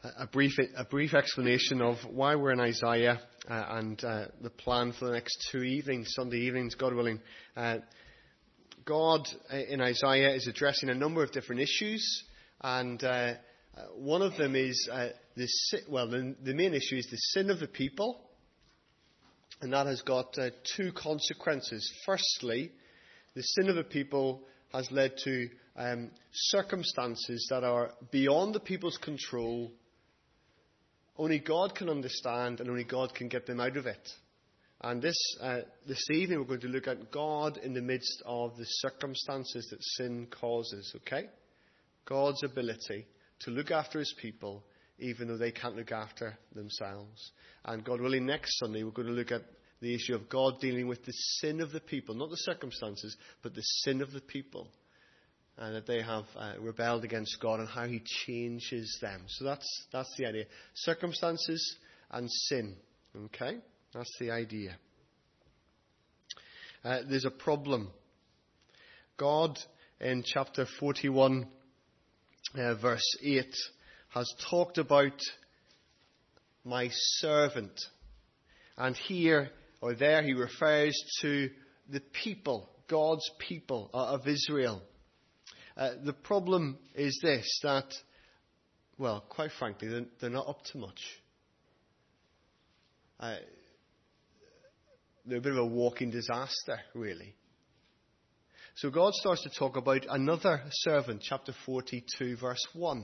a brief explanation of why we're in Isaiah and the plan for the next 2 evenings, Sunday evenings, God willing. God in Isaiah is addressing a number of different issues, and one of them is the main issue is the sin of the people, and that has got 2 consequences. Firstly, the sin of the people has led to circumstances that are beyond the people's control. Only God can understand, and only God can get them out of it. And this evening we're going to look at God in the midst of the circumstances that sin causes, okay? God's ability to look after his people even though they can't look after themselves. And God willing, next Sunday we're going to look at the issue of God dealing with the sin of the people, not the circumstances, but the sin of the people. And that they have rebelled against God and how he changes them. So that's the idea. Circumstances and sin. Okay? That's the idea. There's a problem. God, in chapter 41, verse 8, has talked about my servant. And here, or there, he refers to the people, God's people of Israel. The problem is this, that, well, quite frankly, they're not up to much. They're a bit of a walking disaster, really. So God starts to talk about another servant, chapter 42, verse 1.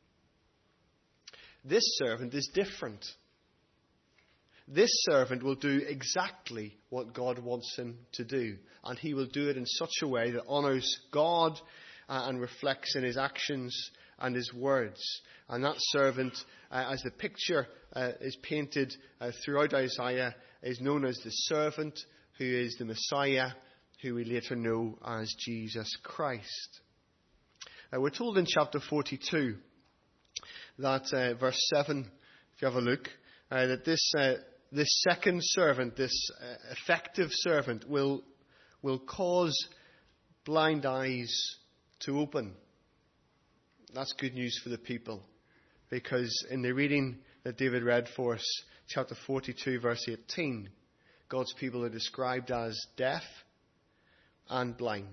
This servant is different. This servant will do exactly what God wants him to do. And he will do it in such a way that honours God and reflects in his actions and his words. And that servant, as the picture is painted throughout Isaiah, is known as the servant who is the Messiah, who we later know as Jesus Christ. We're told in chapter 42 that verse 7, if you have a look, that this second servant, this effective servant, will cause blind eyes to open. That's good news for the people, because in the reading that David read for us, chapter 42, verse 18, God's people are described as deaf and blind.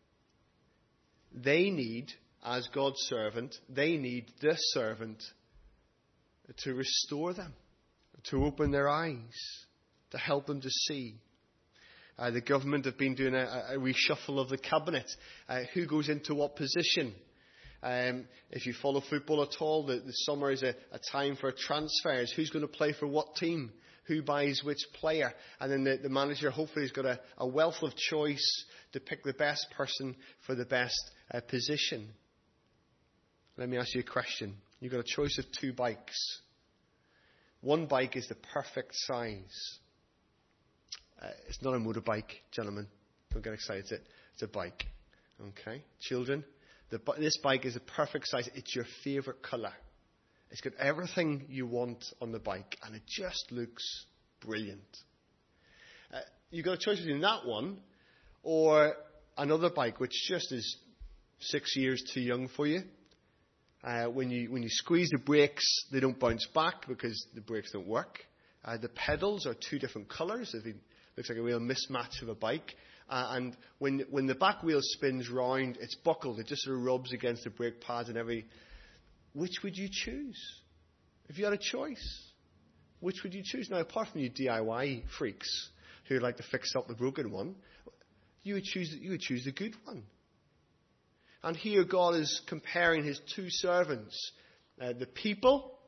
They need, as God's servant, they need this servant to restore them, to open their eyes, to help them to see. The government have been doing a reshuffle of the cabinet. Who goes into what position? If you follow football at all, the summer is a time for transfers. Who's going to play for what team? Who buys which player? And then the manager hopefully has got a wealth of choice to pick the best person for the best position. Let me ask you a question. You've got a choice of 2 bikes. One bike is the perfect size. It's not a motorbike, gentlemen. Don't get excited. It's a bike. Okay? Children, this bike is a perfect size. It's your favourite colour. It's got everything you want on the bike, and it just looks brilliant. You've got a choice between that one or another bike, which just is 6 years too young for you. When you squeeze the brakes, they don't bounce back because the brakes don't work. The pedals are 2 different colours. It looks like a real mismatch of a bike. And when the back wheel spins round, it's buckled. It just sort of rubs against the brake pads and every... Which would you choose? If you had a choice, which would you choose? Now, apart from you DIY freaks who like to fix up the broken one, you would choose the good one. And here God is comparing his 2 servants, the people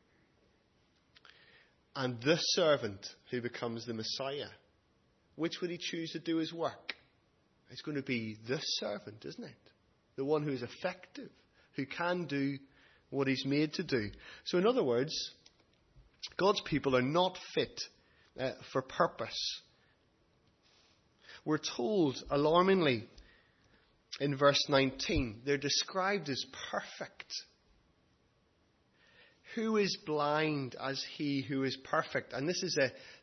and this servant who becomes the Messiah. Which would he choose to do his work? It's going to be this servant, isn't it? The one who is effective, who can do what he's made to do. So in other words, God's people are not fit for purpose. We're told, alarmingly, in verse 19, they're described as perfect. Who is blind as he who is perfect? And this is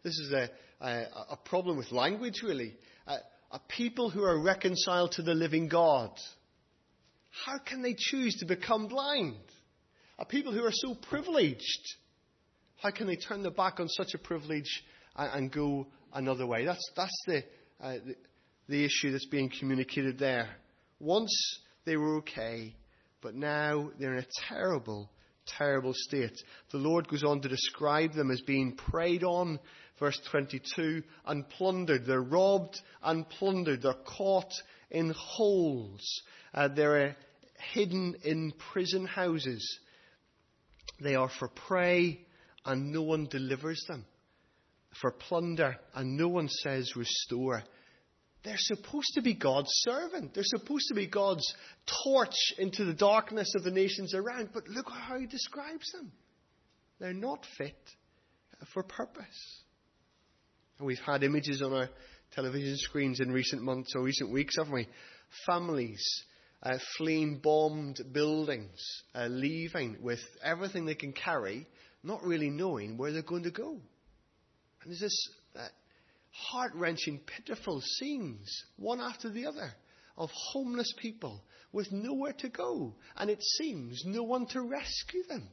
a problem with language, really. A people who are reconciled to the living God. How can they choose to become blind? A people who are so privileged. How can they turn their back on such a privilege and go another way? That's the issue that's being communicated there. Once they were okay, but now they're in a terrible, terrible state. The Lord goes on to describe them as being preyed on, verse 22, and plundered. They're robbed and plundered. They're caught in holes. They're hidden in prison houses. They are for prey, and no one delivers them. For plunder, and no one says restore. They're supposed to be God's servant. They're supposed to be God's torch into the darkness of the nations around. But look how he describes them. They're not fit for purpose. And we've had images on our television screens in recent months or recent weeks, haven't we? Families fleeing bombed buildings, leaving with everything they can carry, not really knowing where they're going to go. And there's this heart-wrenching, pitiful scenes, one after the other, of homeless people with nowhere to go. And it seems no one to rescue them.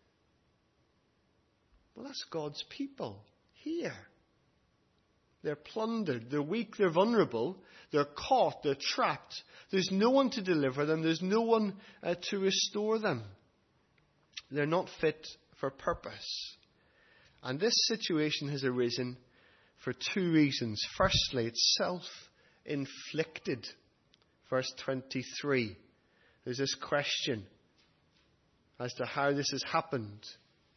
Well, that's God's people here. They're plundered, they're weak, they're vulnerable, they're caught, they're trapped. There's no one to deliver them, there's no one to restore them. They're not fit for purpose. And this situation has arisen for two reasons. Firstly, it's self-inflicted. Verse 23. There's this question as to how this has happened.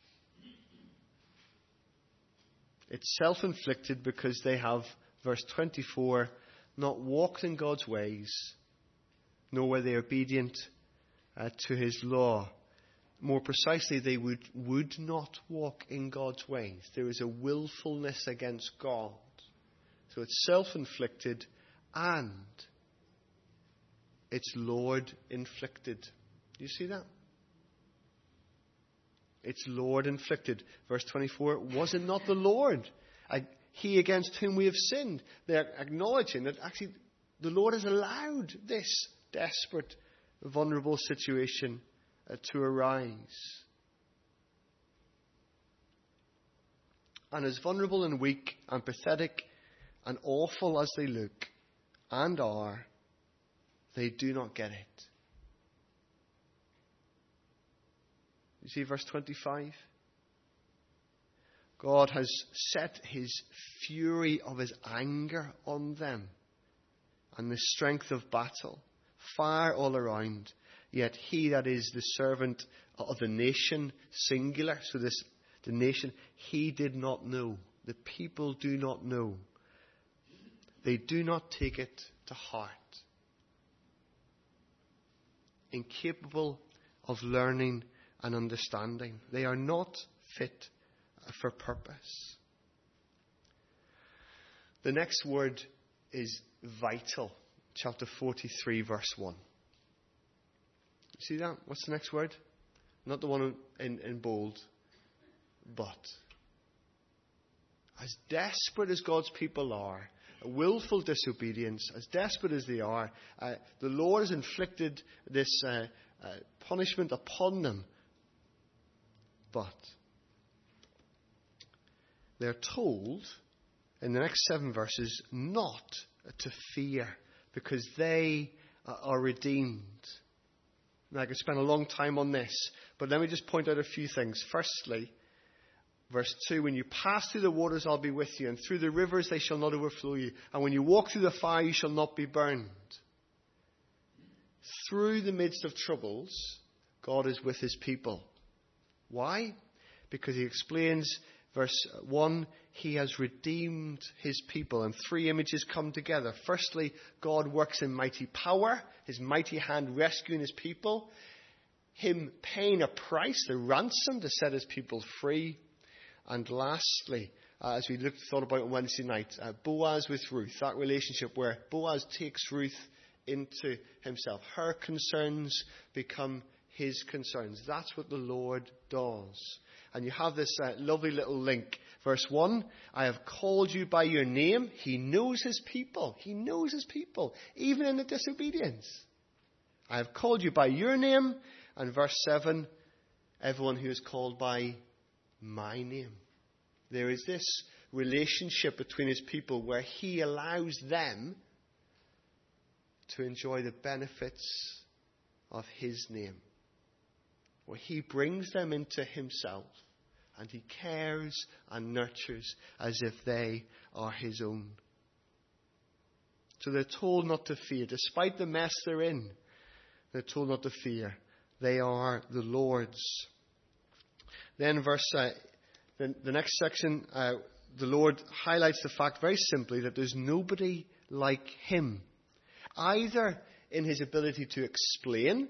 It's self-inflicted because they have, verse 24, not walked in God's ways, nor were they obedient to his law. More precisely, they would not walk in God's ways. There is a willfulness against God. So it's self-inflicted and it's Lord-inflicted. Do you see that? It's Lord-inflicted. Verse 24, was it not the Lord, he against whom we have sinned? They're acknowledging that actually the Lord has allowed this desperate, vulnerable situation to arise. And as vulnerable and weak and pathetic and awful as they look and are, they do not get it. You see verse 25? God has set his fury of his anger on them and the strength of battle fire all around. Yet he that is the servant of the nation, singular, so the nation, he did not know. The people do not know. They do not take it to heart. Incapable of learning and understanding. They are not fit for purpose. The next word is vital. Chapter 43, verse 1. See that? What's the next word? Not the one in bold. But. As desperate as God's people are, willful disobedience, as desperate as they are, the Lord has inflicted this punishment upon them. But they're told in the next 7 verses not to fear because they are redeemed. Now, I could spend a long time on this, but let me just point out a few things. Firstly, verse 2, when you pass through the waters, I'll be with you, and through the rivers they shall not overflow you. And when you walk through the fire, you shall not be burned. Through the midst of troubles, God is with his people. Why? Because he explains, verse 1, he has redeemed his people. And 3 images come together. Firstly, God works in mighty power, his mighty hand rescuing his people. Him paying a price, the ransom, to set his people free. And lastly, as we thought about on Wednesday night, Boaz with Ruth, that relationship where Boaz takes Ruth into himself. Her concerns become his concerns. That's what the Lord does. And you have this lovely little link. Verse 1, I have called you by your name. He knows his people. He knows his people, even in the disobedience. I have called you by your name. And verse 7, everyone who is called by my name. There is this relationship between his people where he allows them to enjoy the benefits of his name, where he brings them into himself and he cares and nurtures as if they are his own. So they're told not to fear. Despite the mess they're in, they're told not to fear. They are the Lord's. Then the next section, the Lord highlights the fact very simply that there's nobody like him, either in his ability to explain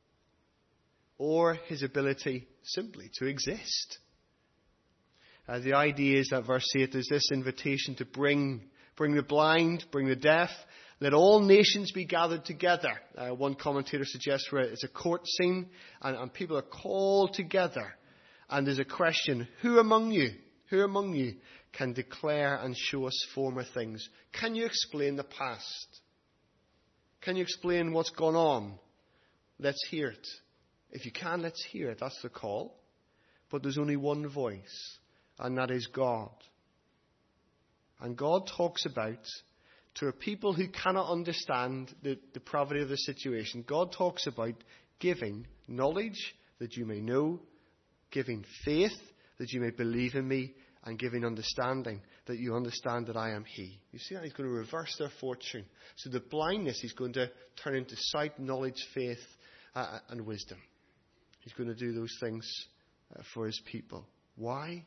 or his ability simply to exist. The idea is that verse 8 is this invitation to bring the blind, bring the deaf, let all nations be gathered together. One commentator suggests where it's a court scene and people are called together. And there's a question, who among you can declare and show us former things? Can you explain the past? Can you explain what's gone on? Let's hear it. If you can, let's hear it. That's the call. But there's only one voice, and that is God. And God talks about, to a people who cannot understand the depravity of the situation, God talks about giving knowledge that you may know, giving faith that you may believe in me, and giving understanding that you understand that I am he. You see that? He's going to reverse their fortune. So the blindness he's going to turn into sight, knowledge, faith, and wisdom. He's going to do those things for his people. Why?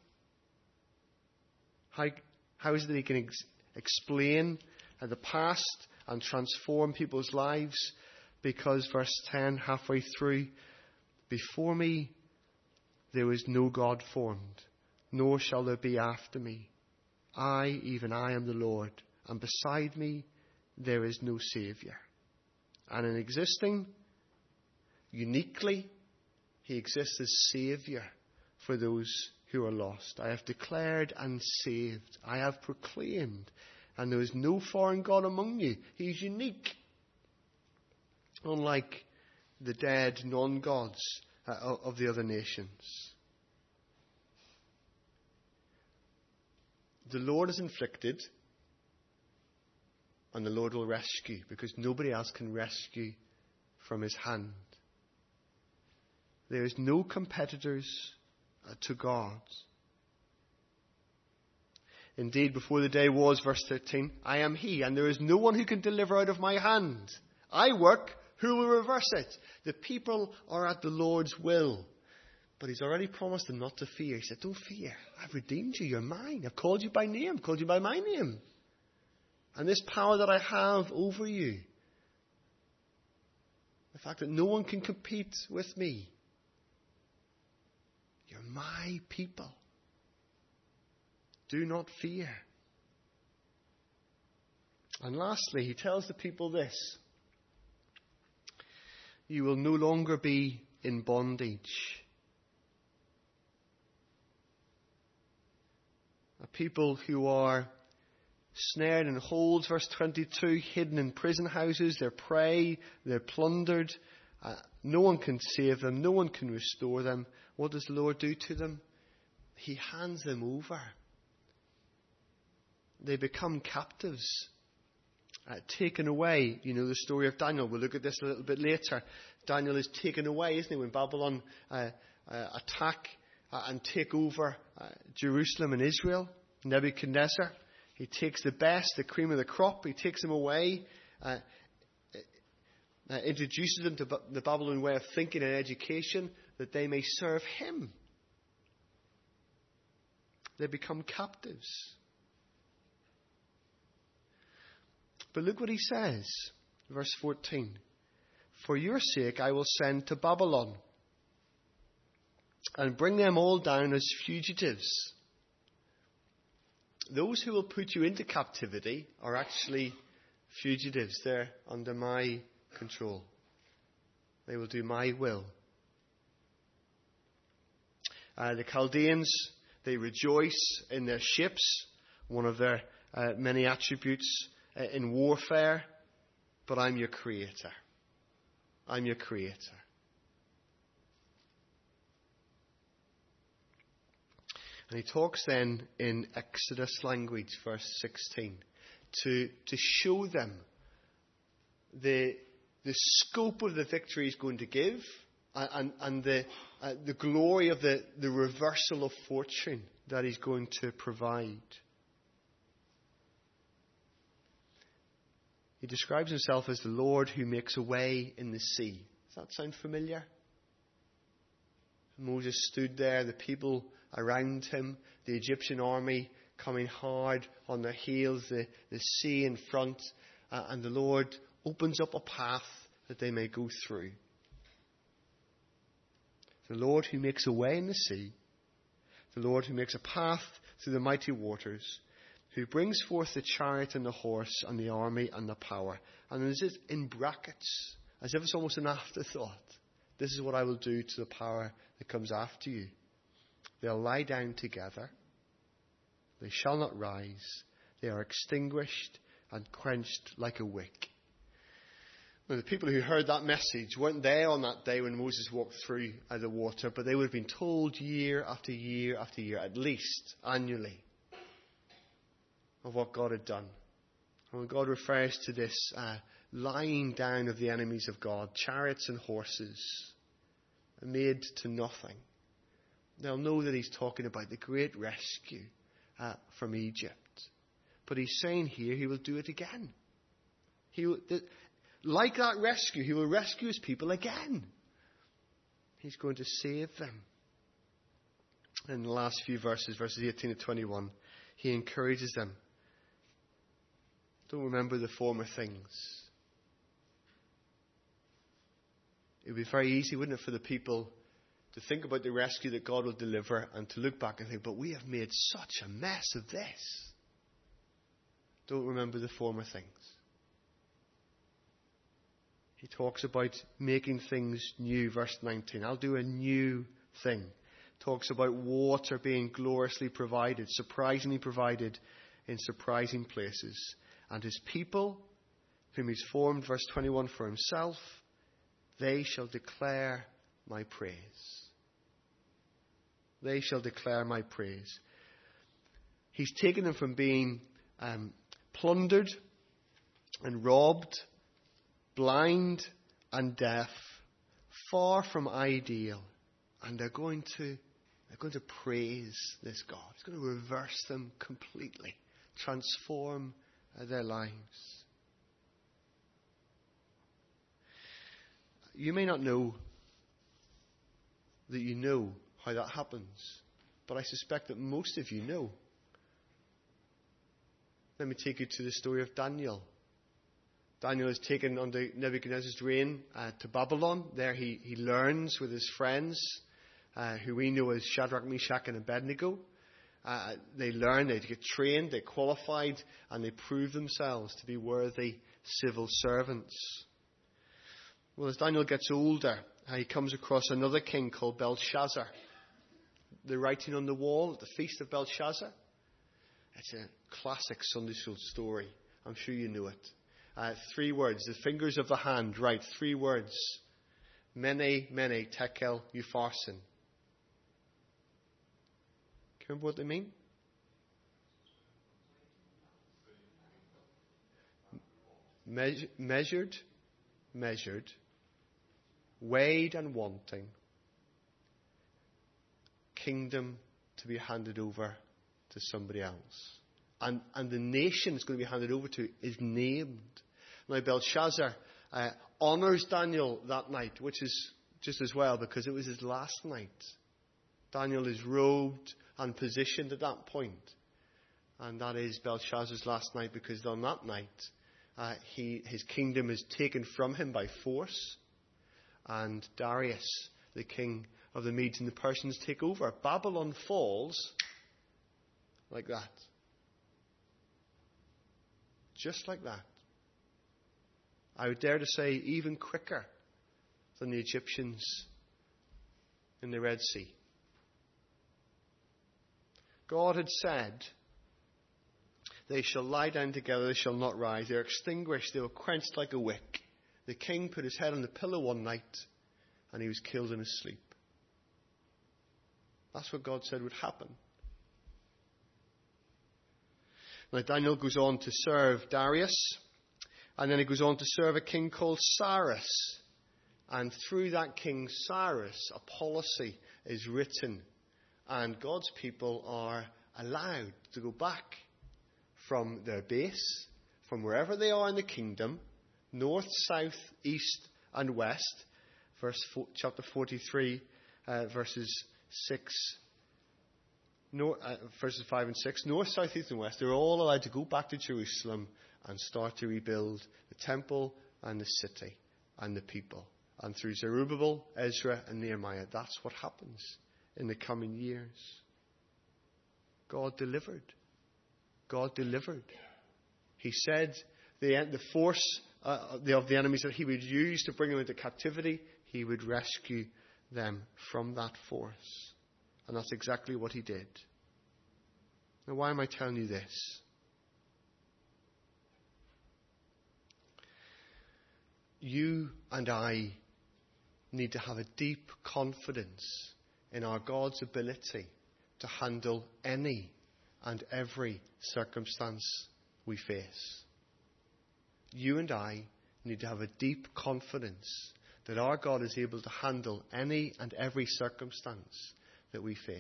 How is it that he can explain the past and transform people's lives? Because verse 10, halfway through, before me there is no God formed, nor shall there be after me. I, even I, am the Lord, and beside me there is no Saviour. And in existing uniquely, he exists as Saviour for those who are lost. I have declared and saved. I have proclaimed. And there is no foreign God among you. He is unique. Unlike the dead non-gods of the other nations. The Lord has inflicted, and the Lord will rescue, because nobody else can rescue from his hand. There is no competitors to God. Indeed, before the day was, verse 13, I am he, and there is no one who can deliver out of my hand. I work, who will reverse it? The people are at the Lord's will. But he's already promised them not to fear. He said, don't fear. I've redeemed you. You're mine. I've called you by name. Called you by my name. And this power that I have over you, the fact that no one can compete with me. You're my people. Do not fear. And lastly, he tells the people this. You will no longer be in bondage. A people who are snared in holds, verse 22, hidden in prison houses, they're prey, they're plundered. No one can save them, no one can restore them. What does the Lord do to them? He hands them over. They become captives, taken away. You know the story of Daniel. We'll look at this a little bit later. Daniel is taken away, isn't he, when Babylon attack and take over Jerusalem and Israel. Nebuchadnezzar, he takes the best, the cream of the crop, he takes them away, introduces them to the Babylon way of thinking and education, that they may serve him. They become captives. But look what he says, verse 14. For your sake I will send to Babylon and bring them all down as fugitives. Those who will put you into captivity are actually fugitives. They're under my control. They will do my will. The Chaldeans, they rejoice in their ships, one of their many attributes in warfare. But I'm your creator. I'm your creator. And he talks then in Exodus language, verse 16, to show them the scope of the victory he's going to give, and the glory of the reversal of fortune that he's going to provide. He describes himself as the Lord who makes a way in the sea. Does that sound familiar? Moses stood there, the people around him, the Egyptian army coming hard on their heels, the sea in front, and the Lord opens up a path that they may go through. The Lord who makes a way in the sea, the Lord who makes a path through the mighty waters, who brings forth the chariot and the horse and the army and the power. And there's it in brackets, as if it's almost an afterthought. This is what I will do to the power that comes after you. They'll lie down together. They shall not rise. They are extinguished and quenched like a wick. Now, the people who heard that message weren't there on that day when Moses walked through the water, but they would have been told year after year after year, at least annually, of what God had done. And when God refers to this lying down of the enemies of God, chariots and horses, made to nothing, they'll know that he's talking about the great rescue from Egypt. But he's saying here he will do it again. Like that rescue, he will rescue his people again. He's going to save them. In the last few verses 18 to 21, he encourages them. Don't remember the former things. It would be very easy, wouldn't it, for the people to think about the rescue that God will deliver and to look back and think, but we have made such a mess of this. Don't remember the former things. He talks about making things new, verse 19. I'll do a new thing. Talks about water being gloriously provided, surprisingly provided in surprising places. And his people, whom he's formed, verse 21, for himself, they shall declare my praise. They shall declare my praise. He's taken them from being plundered and robbed, blind and deaf, far from ideal, and they're going to praise this God. He's going to reverse them completely, transform their lives. You may not know that you know how that happens, but I suspect that most of you know. Let me take you to the story of Daniel. Daniel is taken under Nebuchadnezzar's reign to Babylon. There he learns with his friends, who we know as Shadrach, Meshach and Abednego. They learn, they get trained, they qualified, and they prove themselves to be worthy civil servants. Well, as Daniel gets older, he comes across another king called Belshazzar. The writing on the wall at the Feast of Belshazzar. It's a classic Sunday school story. I'm sure you know it. 3 words. The fingers of the hand. Right. 3 words. Mene, mene, tekel, upharsin. Can you remember what they mean? Measured, weighed and wanting, kingdom to be handed over to somebody else. And the nation it's going to be handed over to is named. Now Belshazzar honours Daniel that night, which is just as well because it was his last night. Daniel is robed and positioned at that point. And that is Belshazzar's last night because on that night his kingdom is taken from him by force. And Darius, the king of the Medes and the Persians, take over. Babylon falls like that. Just like that. I would dare to say even quicker than the Egyptians in the Red Sea. God had said, they shall lie down together, they shall not rise. They are extinguished, they were quenched like a wick. The king put his head on the pillow one night and he was killed in his sleep. That's what God said would happen. Now, Daniel goes on to serve Darius, and then he goes on to serve a king called Cyrus. And through that King Cyrus, a policy is written, and God's people are allowed to go back from their base, from wherever they are in the kingdom, north, south, east, and west. Chapter 43, verses 5 and 6. North, south, east, and west. They're all allowed to go back to Jerusalem and start to rebuild the temple and the city and the people. And through Zerubbabel, Ezra, and Nehemiah, that's what happens in the coming years. God delivered. God delivered. He said the force of the enemies that he would use to bring them into captivity, he would rescue them from that force. And that's exactly what he did. Now, why am I telling you this? You and I need to have a deep confidence in our God's ability to handle any and every circumstance we face. You and I need to have a deep confidence that our God is able to handle any and every circumstance that we face.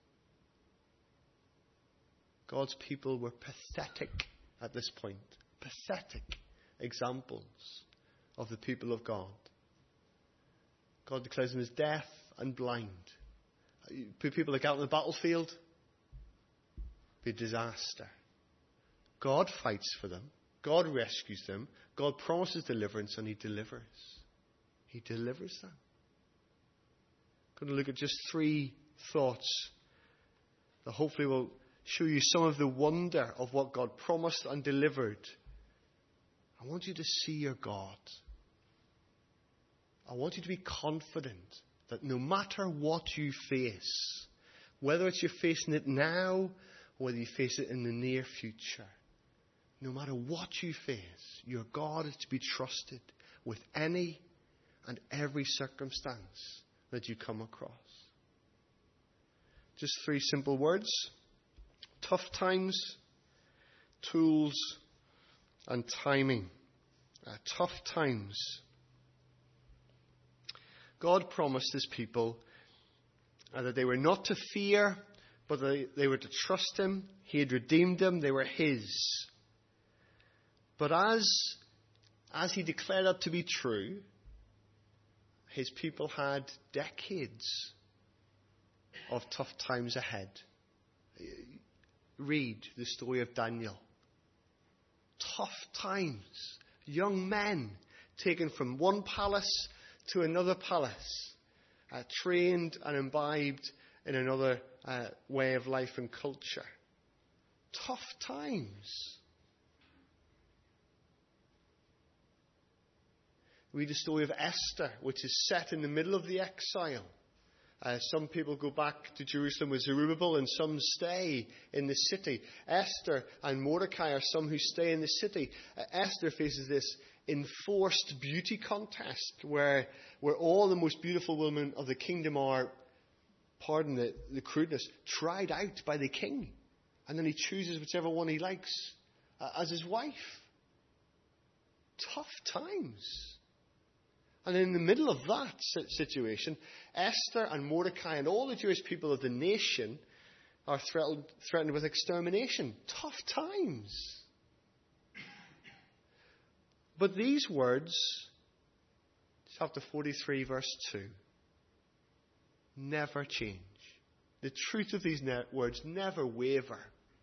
God's people were pathetic at this point. Pathetic examples of the people of God. God declares them as deaf and blind. Put people like out on the battlefield, be a disaster. God fights for them. God rescues them. God promises deliverance, and he delivers. He delivers them. I'm going to look at just 3 thoughts that hopefully will show you some of the wonder of what God promised and delivered. I want you to see your God. I want you to be confident that no matter what you face, whether it's you're facing it now or whether you face it in the near future, no matter what you face, your God is to be trusted with any and every circumstance that you come across. Just 3 simple words. Tough times, tools, and timing. Tough times. God promised his people that they were not to fear, but they were to trust him. He had redeemed them. They were his. But as he declared that to be true, his people had decades of tough times ahead. Read the story of Daniel. Tough times. Young men taken from one palace to another palace, trained and imbibed in another way of life and culture. Tough times. Read the story of Esther, which is set in the middle of the exile. Some people go back to Jerusalem with Zerubbabel, and some stay in the city. Esther and Mordecai are some who stay in the city. Esther faces this enforced beauty contest where all the most beautiful women of the kingdom are, pardon the crudeness, tried out by the king. And then he chooses whichever one he likes as his wife. Tough times. And in the middle of that situation, Esther and Mordecai and all the Jewish people of the nation are threatened with extermination. Tough times. But these words, chapter 43, verse 2, never change. The truth of these words never waver.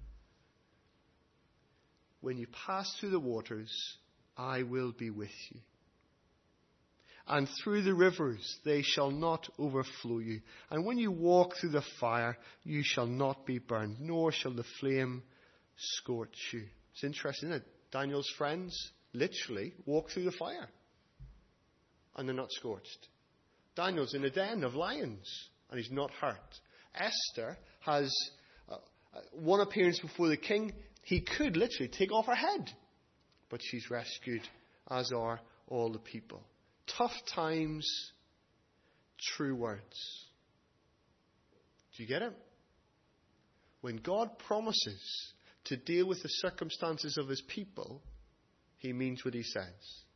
When you pass through the waters, I will be with you. And through the rivers they shall not overflow you. And when you walk through the fire, you shall not be burned, nor shall the flame scorch you. It's interesting, isn't it? Daniel's friends literally walk through the fire, and they're not scorched. Daniel's in a den of lions, and he's not hurt. Esther has one appearance before the king. He could literally take off her head, but she's rescued, as are all the people. Tough times, true words. Do you get it? When God promises to deal with the circumstances of his people, he means what he says.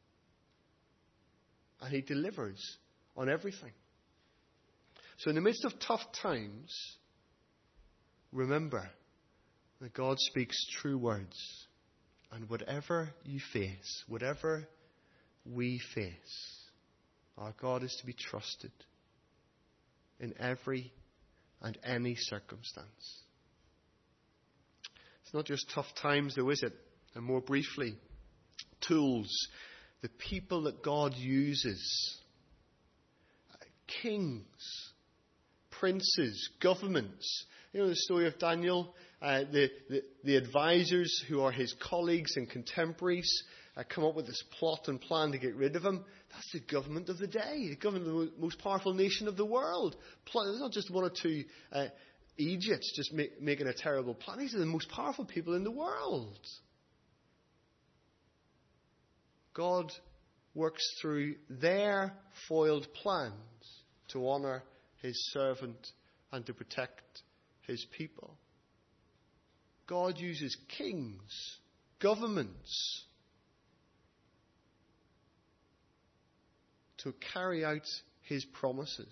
And he delivers on everything. So in the midst of tough times, remember that God speaks true words. And whatever you face, whatever we face, our God is to be trusted in every and any circumstance. It's not just tough times though, is it? And more briefly, tools, the people that God uses, kings, princes, governments. You know the story of Daniel, the advisors who are his colleagues and contemporaries come up with this plot and plan to get rid of him. That's the government of the day, the government of the most powerful nation of the world. It's not just one or two Egypts just making a terrible plan. These are the most powerful people in the world. God works through their foiled plans to honour his servant and to protect his people. God uses kings, governments, to carry out his promises.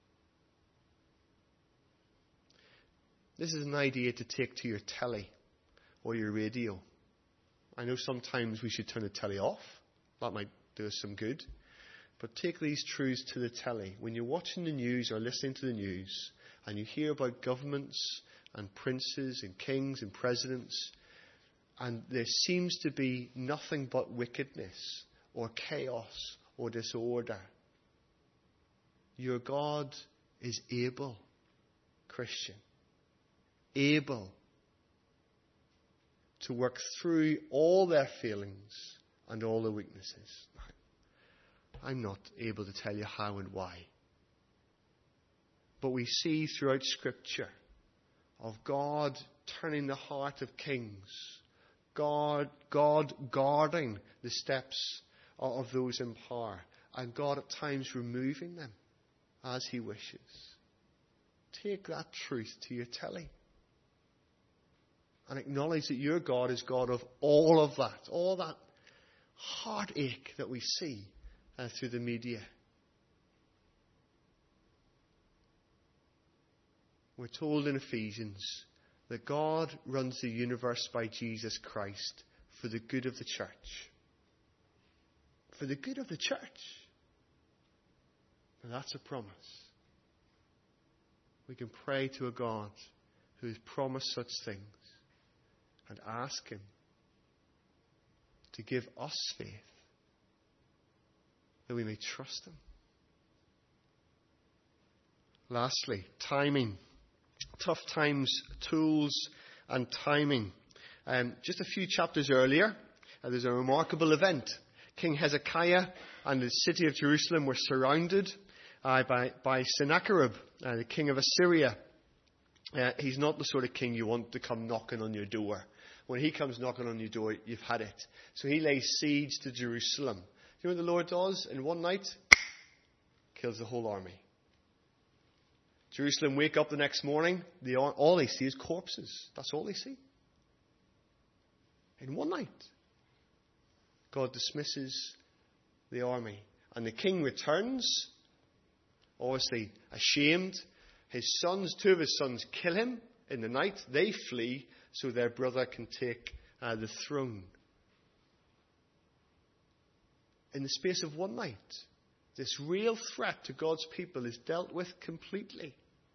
This is an idea to take to your telly or your radio. I know sometimes we should turn the telly off. That might do us some good. But take these truths to the telly. When you're watching the news or listening to the news and you hear about governments and princes and kings and presidents, and there seems to be nothing but wickedness or chaos or disorder, your God is able, Christian, able to work through all their failings and all their weaknesses. I'm not able to tell you how and why. But we see throughout Scripture of God turning the heart of kings, God guarding the steps of those in power, and God at times removing them as he wishes. Take that truth to your telly and acknowledge that your God is God of all of that, all that heartache that we see through the media. We're told in Ephesians that God runs the universe by Jesus Christ for the good of the church. For the good of the church. And that's a promise. We can pray to a God who has promised such things and ask him to give us faith that we may trust him. Lastly, timing. Tough times, tools and timing. Just a few chapters earlier, there's a remarkable event. King Hezekiah and the city of Jerusalem were surrounded by Sennacherib, the king of Assyria. He's not the sort of king you want to come knocking on your door. When he comes knocking on your door, you've had it. So he lays siege to Jerusalem. You know what the Lord does? In one night, kills the whole army. Jerusalem wake up the next morning, all they see is corpses. That's all they see. In one night, God dismisses the army. And the king returns, obviously ashamed. His sons, two of his sons, kill him in the night. They flee so their brother can take the throne. In the space of one night, this real threat to God's people is dealt with completely.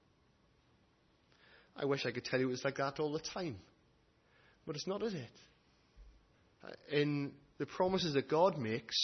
I wish I could tell you it was like that all the time. But it's not, is it? In the promises that God makes,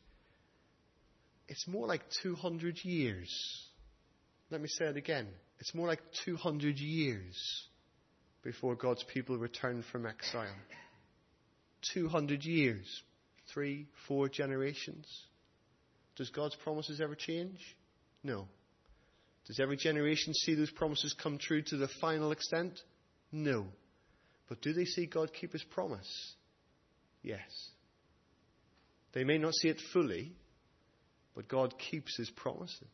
it's more like 200 years. Let me say it again. It's more like 200 years before God's people return from exile. 200 years. 3, 4 generations. Does God's promises ever change? No. Does every generation see those promises come true to the final extent? No. But do they see God keep his promise? Yes. They may not see it fully, but God keeps his promises.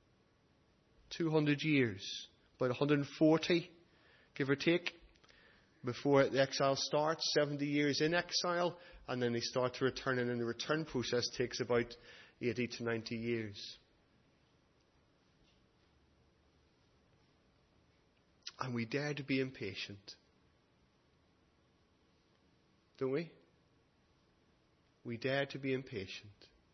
200 years, about 140, give or take, before the exile starts, 70 years in exile, and then they start to return, and then the return process takes about 80 to 90 years. And we dare to be impatient, don't we? We dare to be impatient.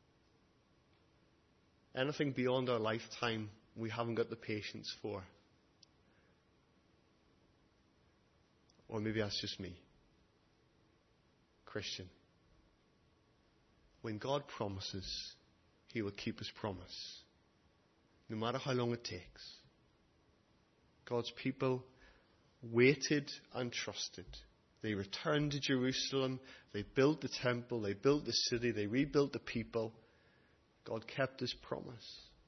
Anything beyond our lifetime, we haven't got the patience for. Or maybe that's just me. Christian, when God promises, He will keep His promise, no matter how long it takes. God's people waited and trusted. They returned to Jerusalem. They built the temple. They built the city. They rebuilt the people. God kept His promise.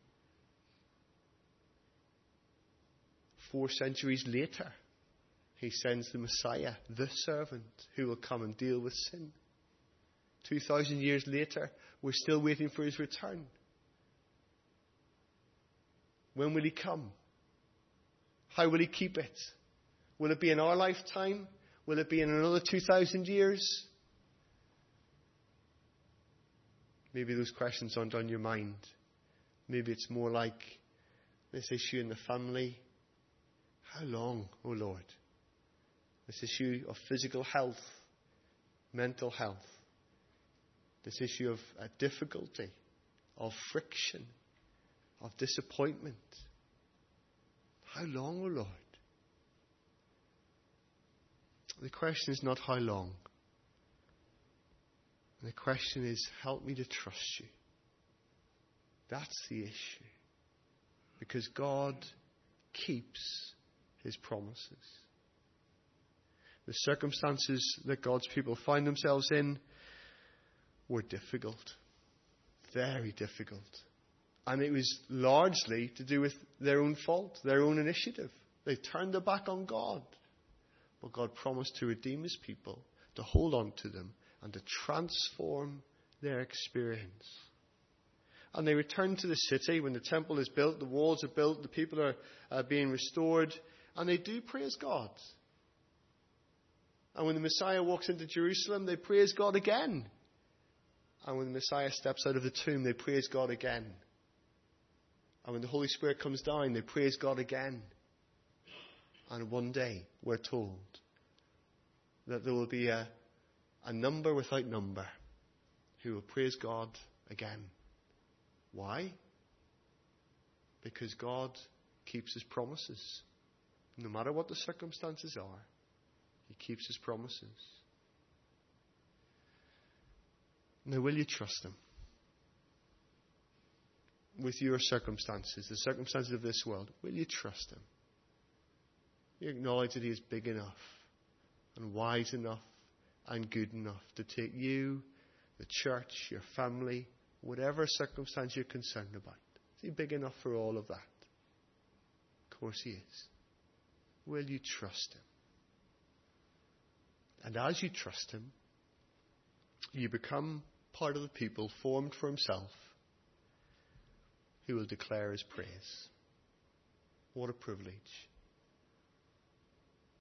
4 centuries later, He sends the Messiah, the servant, who will come and deal with sin. 2,000 years later, we're still waiting for His return. When will He come? How will He keep it? Will it be in our lifetime? Will it be in another 2,000 years? Maybe those questions aren't on your mind. Maybe it's more like this issue in the family. How long, O Lord? This issue of physical health, mental health. This issue of difficulty, of friction, of disappointment. How long, O Lord? The question is not how long. The question is, help me to trust you. That's the issue. Because God keeps His promises. The circumstances that God's people find themselves in were difficult. Very difficult. And it was largely to do with their own fault, their own initiative. They turned their back on God. But God promised to redeem His people, to hold on to them, and to transform their experience. And they return to the city when the temple is built, the walls are built, the people are being restored, and they do praise God. And when the Messiah walks into Jerusalem, they praise God again. And when the Messiah steps out of the tomb, they praise God again. And when the Holy Spirit comes down, they praise God again. And one day, we're told that there will be a number without number who will praise God again. Why? Because God keeps His promises. No matter what the circumstances are, He keeps His promises. Now, will you trust Him? With your circumstances, the circumstances of this world, will you trust Him? You acknowledge that He is big enough and wise enough and good enough to take you, the church, your family, whatever circumstance you're concerned about. Is He big enough for all of that? Of course He is. Will you trust Him? And as you trust Him, you become part of the people formed for Himself who will declare His praise. What a privilege.